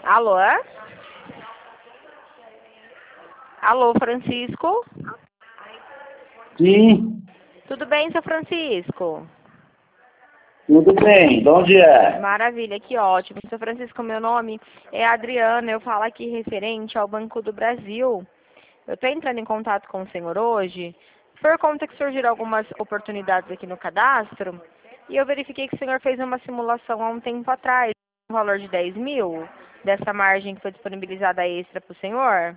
Alô? Alô, Francisco? Sim, Tudo bem, seu Francisco? tudo bem. De onde é? Maravilha, que ótimo. Seu Francisco, meu nome é Adriana, eu falo aqui referente ao Banco do Brasil. Eu estou entrando em contato com o senhor hoje, por conta que surgiram algumas oportunidades aqui no cadastro, e eu verifiquei que o senhor fez uma simulação há um tempo atrás, no valor de 10 mil, dessa margem que foi disponibilizada extra para o senhor.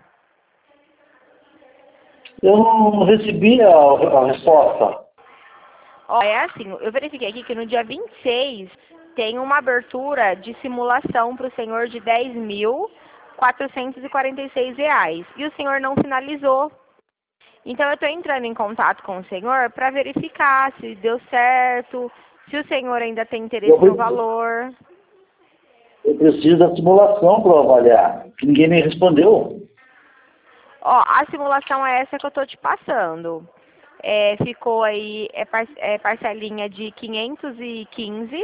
Eu não recebi a resposta. Ó, é assim, eu verifiquei aqui que no dia 26 tem uma abertura de simulação para o senhor de R$ 10.446. E o senhor não finalizou. Então eu estou entrando em contato com o senhor para verificar se deu certo, se o senhor ainda tem interesse no valor. Eu preciso da simulação para avaliar, que ninguém me respondeu. Ó, a simulação é essa que eu estou te passando. Ficou aí, parcelinha de 515.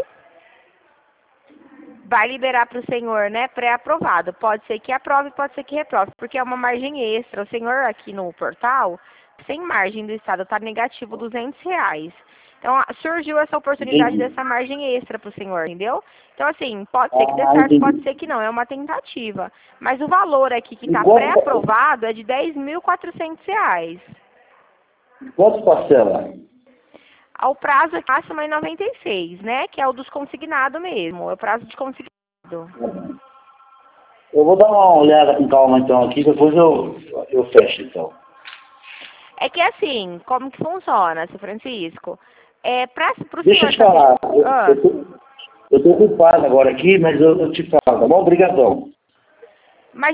Vai liberar para o senhor, né, pré-aprovado. Pode ser que aprove, pode ser que reprove, porque é uma margem extra. O senhor aqui no portal, sem margem do Estado, está negativo R$ 200. Então, surgiu essa oportunidade Entendi. dessa margem extra para o senhor, entendeu? Então, assim, pode ser que dê certo, Entendi. pode ser que não, é uma tentativa. Mas o valor aqui que E está pré-aprovado é de R$ 10.400. quanto parcela? Ao prazo máximo é 96, né? Que é o dos consignados mesmo. É o prazo de consignado. Eu vou dar uma olhada com calma então aqui, depois eu fecho então. É que assim, como que funciona, seu Francisco? Pro Deixa eu senhor te falar, saber. eu tô ocupado agora aqui, mas eu te falo, tá bom? Obrigadão.